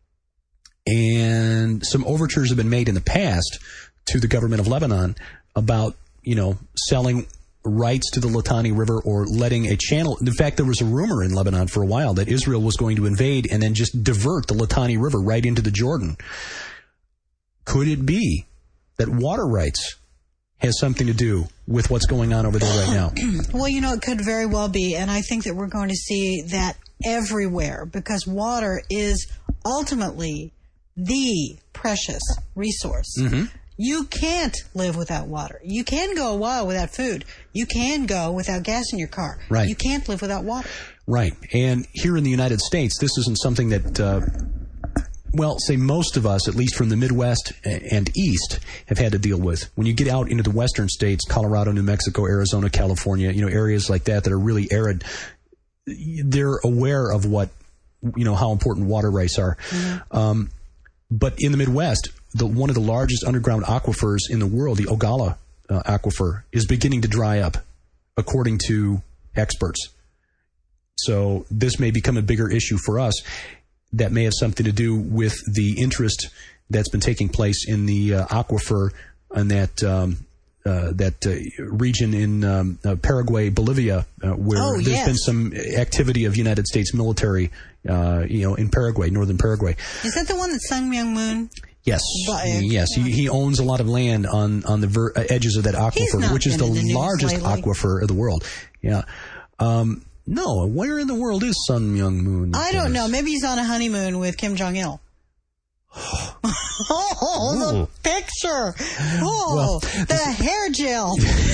And some overtures have been made in the past to the government of Lebanon about, you know, selling rights to the Litani River or letting a channel. In fact, there was a rumor in Lebanon for a while that Israel was going to invade and then just divert the Litani River right into the Jordan. Could it be that water rights has something to do with what's going on over there right now? Well, you know, it could very well be, and I think that we're going to see that everywhere because water is ultimately the precious resource. Mm-hmm. You can't live without water. You can go a while without food. You can go without gas in your car. Right. You can't live without water. Right. And here in the United States, this isn't something that, uh, well, say most of us, at least from the Midwest and East, have had to deal with. When you get out into the western states, Colorado, New Mexico, Arizona, California, you know, areas like that that are really arid, they're aware of what, you know, how important water rights are. Mm-hmm. Um, but in the Midwest, the, one of the largest underground aquifers in the world, the Ogallala uh, aquifer, is beginning to dry up, according to experts. So this may become a bigger issue for us. That may have something to do with the interest that's been taking place in the uh, aquifer and that um, uh, that uh, region in um, uh, Paraguay, Bolivia, uh, where oh, there's yes. been some activity of United States military, uh, you know, in Paraguay, northern Paraguay. Is that the one that Sun Myung Moon? Yes, But, uh, yes. He, he owns a lot of land on on the ver- edges of that aquifer, which is the, the largest lately. aquifer of the world. Yeah. Um, no, where in the world is Sun Myung Moon? I don't know. Maybe he's on a honeymoon with Kim Jong Il. Oh, the picture! Oh, well, the hair gel.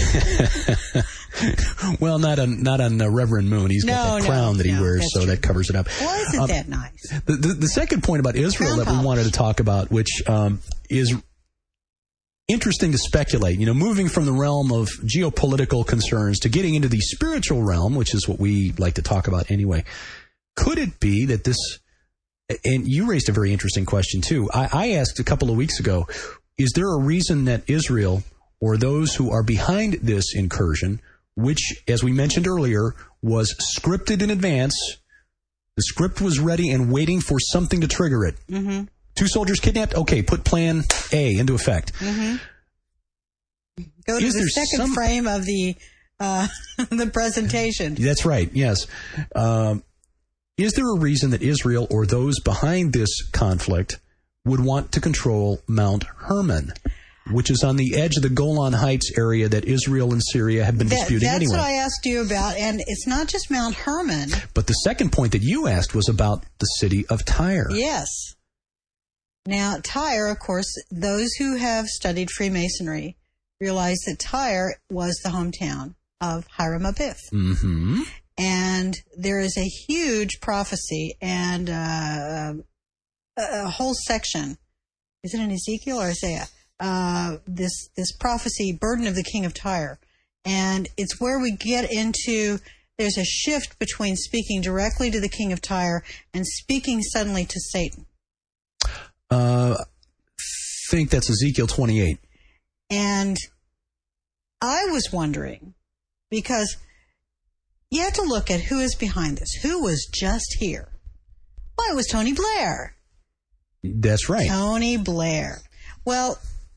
Well, not on not on uh, Reverend Moon. He's got no, that crown no, that he no, wears, so true. that covers it up. Well, isn't um, that nice? The, the the second point about Israel Crown that we polish. wanted to talk about, which um, is interesting to speculate, you know, moving from the realm of geopolitical concerns to getting into the spiritual realm, which is what we like to talk about anyway. Could it be that this, and you raised a very interesting question too. I, I asked a couple of weeks ago, is there a reason that Israel or those who are behind this incursion, which, as we mentioned earlier, was scripted in advance, the script was ready and waiting for something to trigger it. Mm-hmm. Two soldiers kidnapped? Okay, put plan A into effect. Mm-hmm. Go to Is the second some... frame of the uh, the presentation. That's right, yes. Um, is there a reason that Israel or those behind this conflict would want to control Mount Hermon, which is on the edge of the Golan Heights area that Israel and Syria have been that, disputing that's anyway? That's what I asked you about, and it's not just Mount Hermon. But the second point that you asked was about the city of Tyre. Yes. Now, Tyre, of course, those who have studied Freemasonry realize that Tyre was the hometown of Hiram Abiff. Mm-hmm. And there is a huge prophecy and uh, a whole section. Is it in Ezekiel or Isaiah? Uh, this this prophecy, Burden of the King of Tyre. And it's where we get into, there's a shift between speaking directly to the King of Tyre and speaking suddenly to Satan. Uh, I think that's Ezekiel twenty-eight. And I was wondering, because you have to look at who is behind this. Who was just here? Well, it was Tony Blair. That's right. Tony Blair. Well,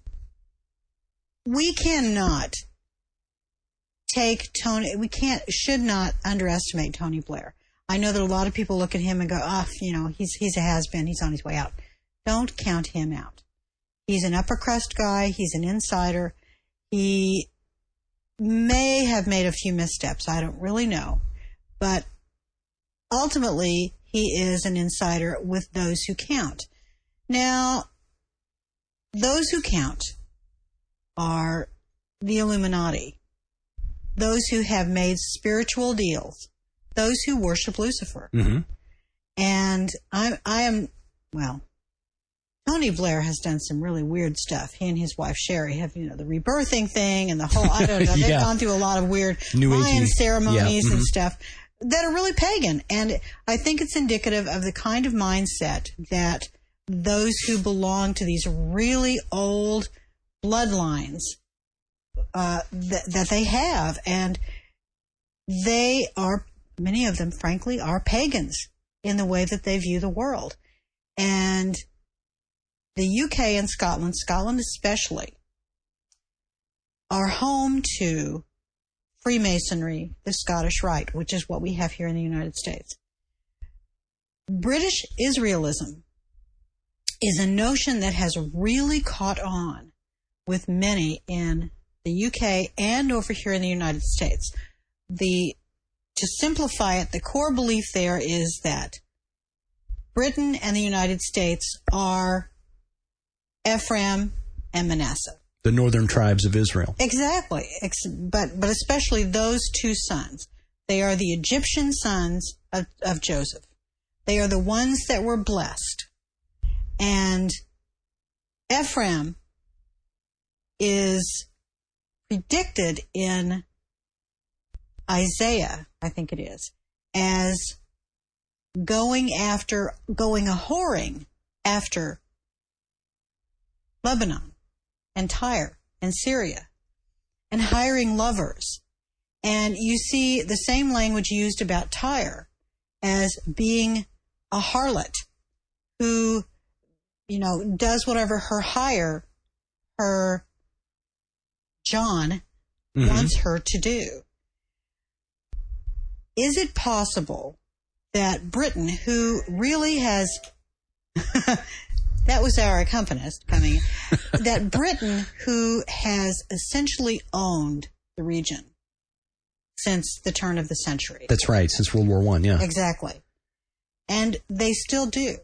we cannot take Tony, we can't, should not underestimate Tony Blair. I know that a lot of people look at him and go, oh, you know, he's, he's a has-been, he's on his way out. Don't count him out. He's an upper crust guy. He's an insider. He may have made a few missteps. I don't really know. But ultimately, he is an insider with those who count. Now, those who count are the Illuminati, those who have made spiritual deals, those who worship Lucifer. Mm-hmm. And I, I am, well, Tony Blair has done some really weird stuff. He and his wife Sherry have, you know, the rebirthing thing and the whole, I don't know, yeah. they've gone through a lot of weird New Mayan Agey. ceremonies yeah. mm-hmm. and stuff that are really pagan. And I think it's indicative of the kind of mindset that those who belong to these really old bloodlines uh, that, that they have. And they are, many of them, frankly, are pagans in the way that they view the world. And the U K and Scotland, Scotland especially, are home to Freemasonry, the Scottish Rite, which is what we have here in the United States. British Israelism is a notion that has really caught on with many in the U K and over here in the United States. The, to simplify it, the core belief there is that Britain and the United States are Ephraim and Manasseh. The northern tribes of Israel. Exactly. But but especially those two sons. They are the Egyptian sons of, of Joseph. They are the ones that were blessed. And Ephraim is predicted in Isaiah, I think it is, as going after, going a-whoring after Lebanon and Tyre and Syria and hiring lovers. And you see the same language used about Tyre as being a harlot who, you know, does whatever her hire, her John mm-hmm. wants her to do. Is it possible that Britain, who really has, that was our accompanist coming, that Britain, who has essentially owned the region since the turn of the century. That's right, since World War One, yeah. Exactly. And they still do.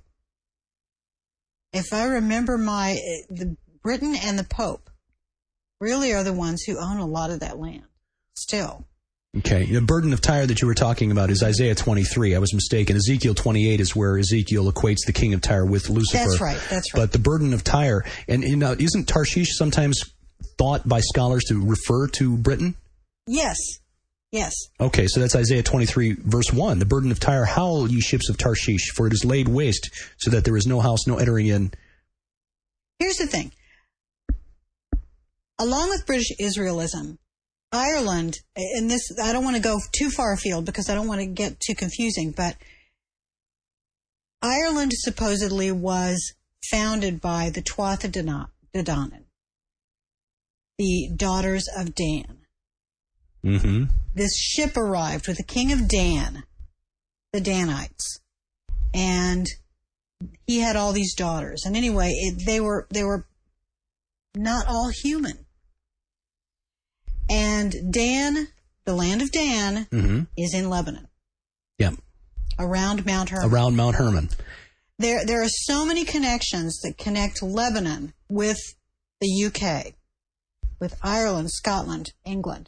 If I remember my, the Britain and the Pope really are the ones who own a lot of that land, still. Okay, the burden of Tyre that you were talking about is Isaiah twenty-three. I was mistaken. Ezekiel twenty-eight is where Ezekiel equates the king of Tyre with Lucifer. That's right, that's right. But the burden of Tyre, and you know, isn't Tarshish sometimes thought by scholars to refer to Britain? Yes. Yes. Okay, so that's Isaiah twenty-three, verse one. The burden of Tyre, howl, ye ships of Tarshish, for it is laid waste, so that there is no house, no entering in. Here's the thing. Along with British Israelism, Ireland, and this, I don't want to go too far afield because I don't want to get too confusing, but Ireland supposedly was founded by the Tuatha De Danann, the daughters of Dan. Mm-hmm. This ship arrived with the king of Dan, the Danites, and he had all these daughters. And anyway, it, they were they were not all human. And Dan, the land of Dan, mm-hmm. is in Lebanon. Yep. Around Mount Hermon. Around Mount Hermon. There, there are so many connections that connect Lebanon with the U K, with Ireland, Scotland, England.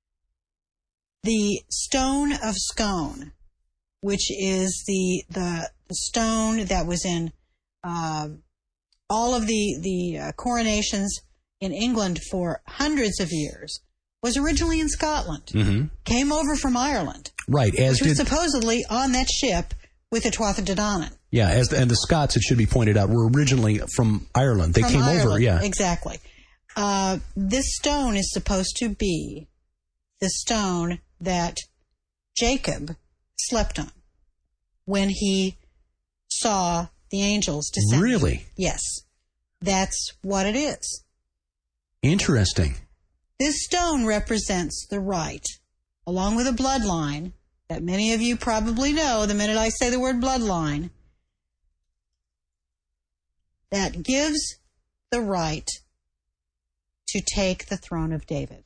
The Stone of Scone, which is the the, the stone that was in uh, all of the the uh, coronations in England for hundreds of years, was originally in Scotland. Mm-hmm. Came over from Ireland. Right, as which was did supposedly on that ship with the Tuatha De Danann. Yeah, as the, and the Scots, it should be pointed out, were originally from Ireland. They from came Ireland, over, yeah. Exactly. Uh, this stone is supposed to be the stone that Jacob slept on when he saw the angels descend. Really? Yes. That's what it is. Interesting. This stone represents the right, along with a bloodline that many of you probably know the minute I say the word bloodline, that gives the right to take the throne of David.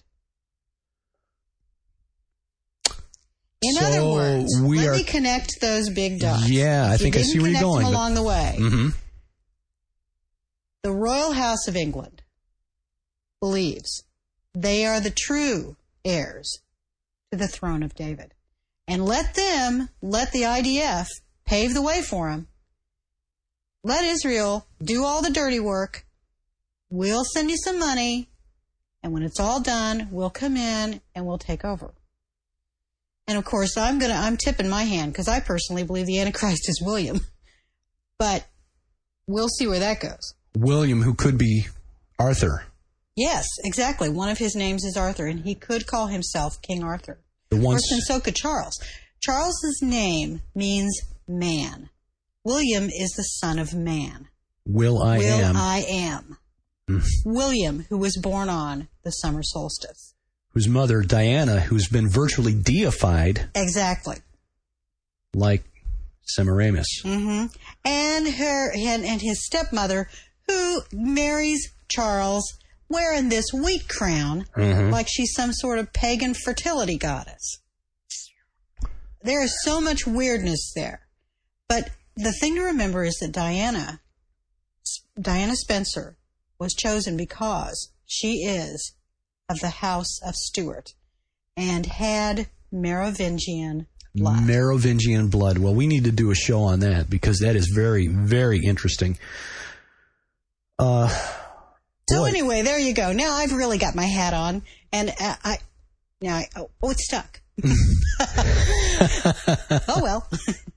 In so other words, we let are, me connect those big dots. Yeah, I if think you I see where you're going. Them along the way. Mm-hmm. The Royal House of England believes they are the true heirs to the throne of David. And let them, let the I D F pave the way for them. Let Israel do all the dirty work. We'll send you some money. And when it's all done, we'll come in and we'll take over. And of course, I'm gonna, I'm tipping my hand because I personally believe the Antichrist is William. But we'll see where that goes. William, who could be Arthur. Yes, exactly. One of his names is Arthur, and he could call himself King Arthur. The Of once... course, and so could Charles. Charles's name means man. William is the son of man. Will I Will am. I am. Mm. William, who was born on the summer solstice. Whose mother, Diana, who's been virtually deified. Exactly. Like Semiramis. Mm-hmm. And her and, and his stepmother, who marries Charles wearing this wheat crown, mm-hmm. like she's some sort of pagan fertility goddess. There is so much weirdness there. But the thing to remember is that Diana, Diana Spencer, was chosen because she is of the House of Stuart and had Merovingian blood. Merovingian blood. Well, we need to do a show on that because that is very, very interesting. Uh, so boy. anyway, there you go. Now I've really got my hat on, and I, I now I, oh, oh, it's stuck. Oh well.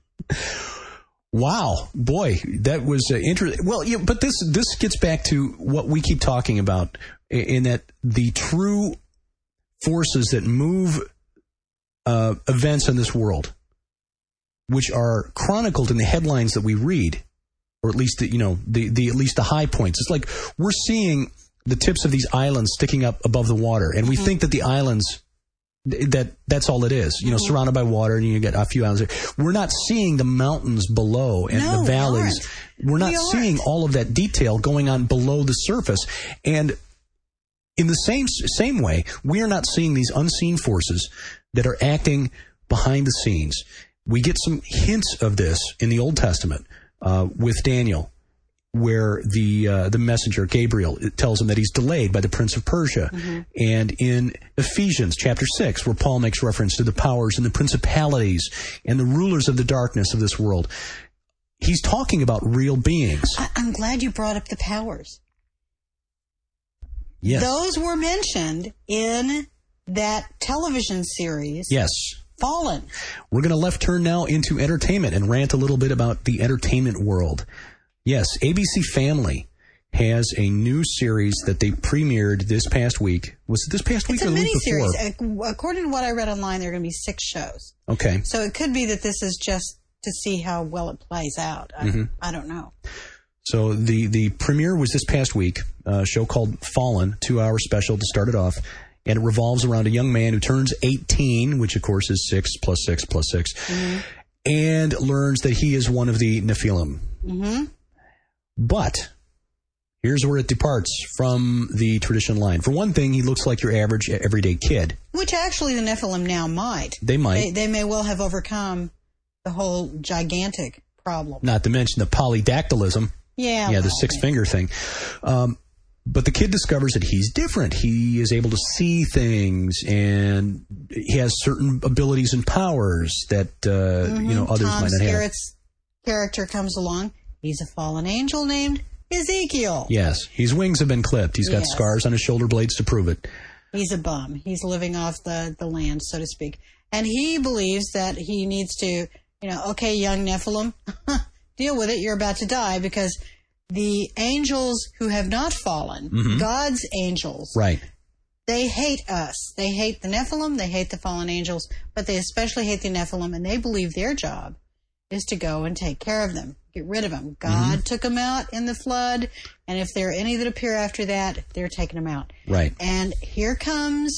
Wow, boy, that was uh, interesting. Well, yeah, but this this gets back to what we keep talking about, in that the true forces that move uh, events in this world, which are chronicled in the headlines that we read, or at least the, you know the the at least the high points. It's like we're seeing the tips of these islands sticking up above the water, and we mm-hmm. think that the islands. That that's all it is, you know, mm-hmm. surrounded by water, and you get a few islands there. We're not seeing the mountains below and no, the valleys. We We're not we seeing all of that detail going on below the surface. And in the same same way, we are not seeing these unseen forces that are acting behind the scenes. We get some hints of this in the Old Testament uh, with Daniel, where the uh, the messenger Gabriel it tells him that he's delayed by the prince of Persia, mm-hmm. and in Ephesians chapter six, where Paul makes reference to the powers and the principalities and the rulers of the darkness of this world, he's talking about real beings. I- I'm glad you brought up the powers. Yes. Those were mentioned in that television series. Yes. Fallen. We're going to left turn now into entertainment and rant a little bit about the entertainment world. Yes, A B C Family has a new series that they premiered this past week. Was it this past week It's or a the week before? miniseries. According to what I read online, there are going to be six shows. Okay. So it could be that this is just to see how well it plays out. I, Mm-hmm. I don't know. So the, the premiere was this past week, a show called Fallen, two-hour special to start it off, and it revolves around a young man who turns eighteen, which of course is six plus six plus six, mm-hmm. and learns that he is one of the Nephilim. Mm-hmm. But here's where it departs from the traditional line. For one thing, he looks like your average everyday kid. Which actually the Nephilim now might. They might. They, they may well have overcome the whole gigantic problem. Not to mention the polydactylism. Yeah. Yeah, well, the six-finger thing. Um, but the kid discovers that he's different. He is able to see things, and he has certain abilities and powers that uh, mm-hmm. you know others Tom might not have. Skerritt's character comes along. He's a fallen angel named Ezekiel. Yes, his wings have been clipped. He's got Yes. scars on his shoulder blades to prove it. He's a bum. He's living off the, the land, so to speak. And he believes that he needs to, you know, okay, young Nephilim, deal with it. You're about to die because the angels who have not fallen, Mm-hmm. God's angels, Right. they hate us. They hate the Nephilim. They hate the fallen angels, but they especially hate the Nephilim, and they believe their job is to go and take care of them, get rid of them. God Mm-hmm. took them out in the flood, and if there are any that appear after that, they're taking them out. Right. And here comes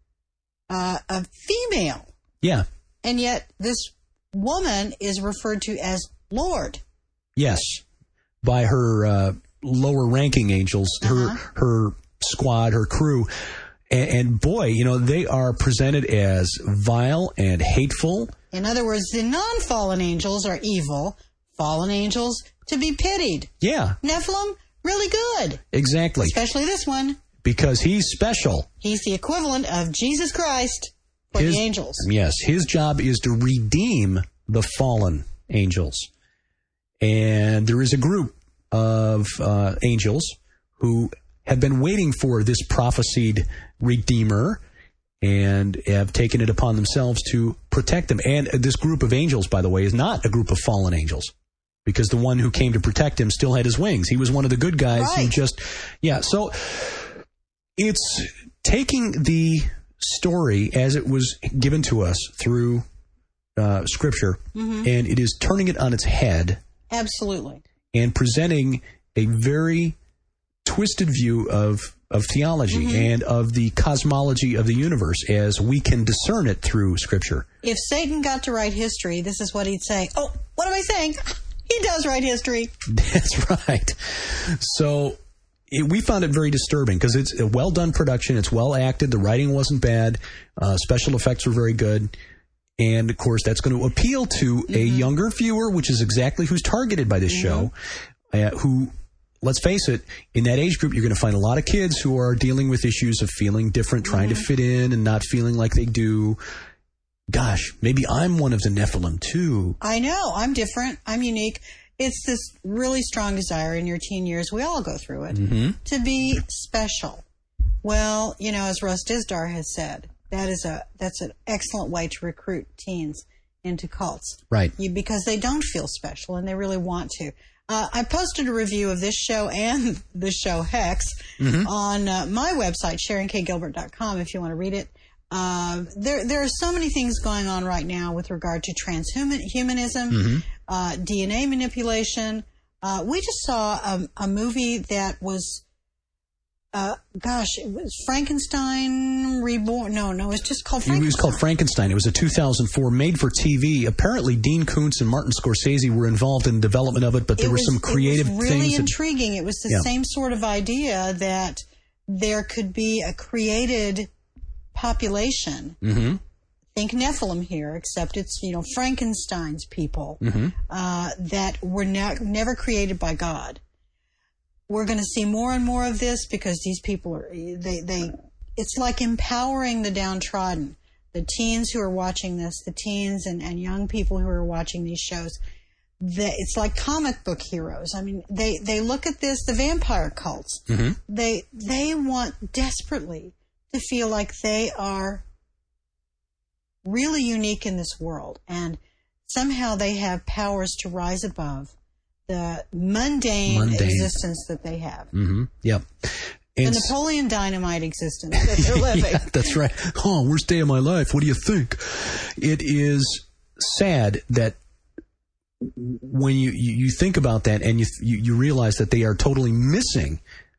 uh, a female, Yeah. and yet this woman is referred to as Lord. Yes. By her uh, lower-ranking angels, Uh-huh. her her squad, her crew. And, and boy, you know, they are presented as vile and hateful. In other words, the non-fallen angels are evil, fallen angels to be pitied. Yeah, Nephilim, really good. exactly. Especially this one. Because he's special. He's the equivalent of Jesus Christ for His- the angels. Yes, his job is to redeem the fallen angels. And there is a group of uh, angels who have been waiting for this prophesied redeemer and have taken it upon themselves to protect them. And this group of angels, by the way, is not a group of fallen angels, because the one who came to protect him still had his wings. He was one of the good guys who Right. just, yeah. So it's taking the story as it was given to us through uh, Scripture, Mm-hmm. and it is turning it on its head Absolutely. and presenting a very twisted view of of theology Mm-hmm. and of the cosmology of the universe as we can discern it through Scripture. If Satan got to write history, this is what he'd say. Oh, what am I saying? He does write history. That's right. So it, we found it very disturbing because it's a well-done production. It's well acted. The writing wasn't bad. Uh, special effects were very good. And, of course, that's going to appeal to Mm-hmm. a younger viewer, which is exactly who's targeted by this Mm-hmm. show, uh, who... Let's face it, in that age group, you're going to find a lot of kids who are dealing with issues of feeling different, trying Mm-hmm. to fit in and not feeling like they do. Gosh, maybe I'm one of the Nephilim, too. I know. I'm different. I'm unique. It's this really strong desire in your teen years. We all go through it. Mm-hmm. To be special. Well, you know, as Russ Dizdar has said, that is a that's an excellent way to recruit teens into cults. Right. You, because they don't feel special and they really want to. Uh, I posted a review of this show and the show Hex Mm-hmm. on uh, my website, sharon k gilbert dot com, if you want to read it. Uh, there, there are so many things going on right now with regard to transhumanism, Mm-hmm. uh, D N A manipulation. Uh, we just saw a, a movie that was, uh, gosh, it was Frankenstein Reborn. No, no, it's just called It Frankenstein. was called Frankenstein. It was a two thousand four made-for-T V. Apparently, Dean Koontz and Martin Scorsese were involved in the development of it, but there It were was- some creative it was really things. that- intriguing. It was the Yeah. same sort of idea that there could be a created population. Mhm. Think Nephilim here, except it's, you know, Frankenstein's people Mm-hmm. uh, that were ne- never created by God. We're going to see more and more of this because these people are, they, they, it's like empowering the downtrodden. The teens who are watching this, the teens and, and young people who are watching these shows, they, it's like comic book heroes. I mean, they, they look at this, the vampire cults. Mm-hmm. They they want desperately to feel like they are really unique in this world, and somehow they have powers to rise above the mundane, Mundane. existence that they have. Mm-hmm. Yep. The And Napoleon Dynamite existence that they're living. yeah, that's right. Oh, worst day of my life. What do you think? It is sad that when you, you, you think about that and you, you you realize that they are totally missing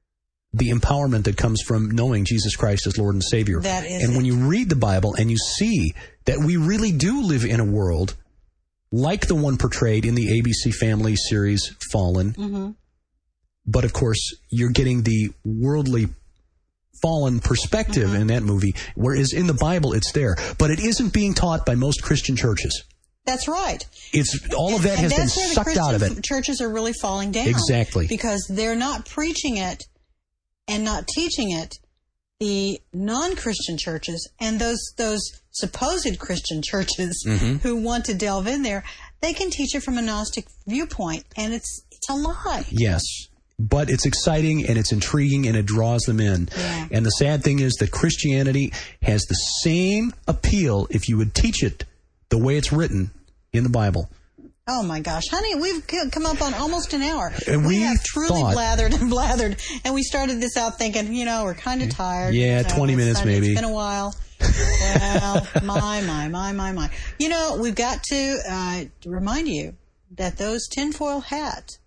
the empowerment that comes from knowing Jesus Christ as Lord and Savior. That is and when it. you read the Bible and you see that we really do live in a world like the one portrayed in the A B C Family series, Fallen. Mm-hmm. But, of course, you're getting the worldly fallen perspective Mm-hmm. in that movie, whereas in the Bible it's there. But it isn't being taught by most Christian churches. That's right. It's all of that And has been that's where the sucked out of Christian it. Churches are really falling down. Exactly. Because they're not preaching it and not teaching it. The non-Christian churches and those those supposed Christian churches Mm-hmm. who want to delve in there, they can teach it from a Gnostic viewpoint, and it's it's a lie. Yes. But it's exciting and it's intriguing and it draws them in. Yeah. And the sad thing is that Christianity has the same appeal if you would teach it the way it's written in the Bible. Oh my gosh, honey, we've c- come up on almost an hour. And we have truly thought- blathered and blathered, and we started this out thinking, you know, we're kind of tired. Yeah, So twenty it's minutes Sunday. maybe. It's been a while. Well, my, my, my, my, my. You know, we've got to uh, remind you that those tinfoil hat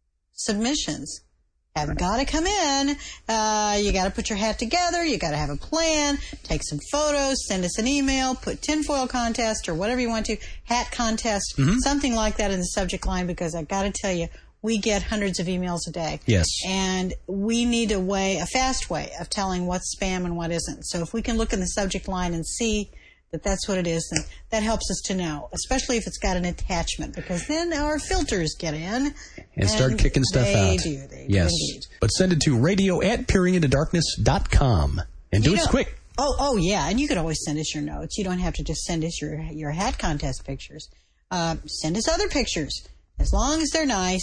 submissions have got to come in. Uh, you got to put your hat together. You got to have a plan. Take some photos. Send us an email. Put tinfoil contest or whatever you want to. Hat contest. Mm-hmm. Something like that in the subject line, because I got to tell you, we get hundreds of emails a day. Yes. And we need a way, a fast way of telling what's spam and what isn't. So if we can look in the subject line and see that that's what it is, then that helps us to know, especially if it's got an attachment, because then our filters get in And start kicking stuff they out. do. They yes. do indeed. But send it to radio at peering into darkness dot com. And do You it know- quick. Oh, oh yeah, and you could always send us your notes. You don't have to just send us your your hat contest pictures. Uh, send us other pictures, as long as they're nice.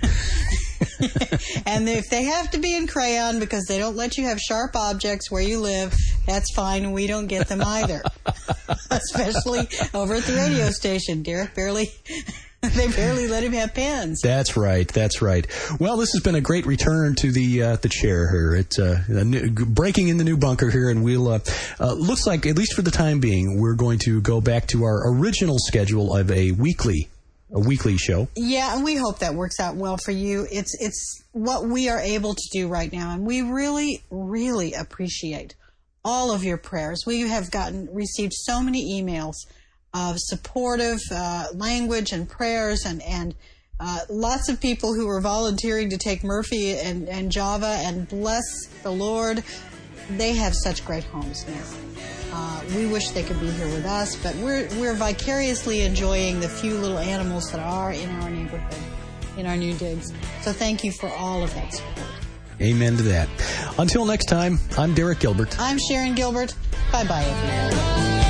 And if they have to be in crayon because they don't let you have sharp objects where you live, that's fine. We don't get them either. Especially over at the radio station. Derek barely, they barely let him have pens. That's right. That's right. Well, this has been a great return to the uh, the chair here. It's uh, a new, breaking in the new bunker here, and we'll uh, uh, looks like, at least for the time being, we're going to go back to our original schedule of a weekly a weekly show. Yeah, and we hope that works out well for you. It's it's what we are able to do right now, and we really, really appreciate all of your prayers. We have gotten received so many emails of supportive uh, language and prayers, and and uh, lots of people who are volunteering to take Murphy and, and Java, and bless the Lord, they have such great homes now. Uh, we wish they could be here with us, but we're we're vicariously enjoying the few little animals that are in our neighborhood, in our new digs. So thank you for all of that support. Amen to that. Until next time, I'm Derek Gilbert. I'm Sharon Gilbert. Bye-bye, everyone.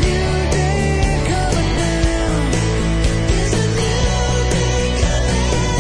A new day coming down. There's a new day coming.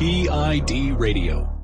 P I D Radio.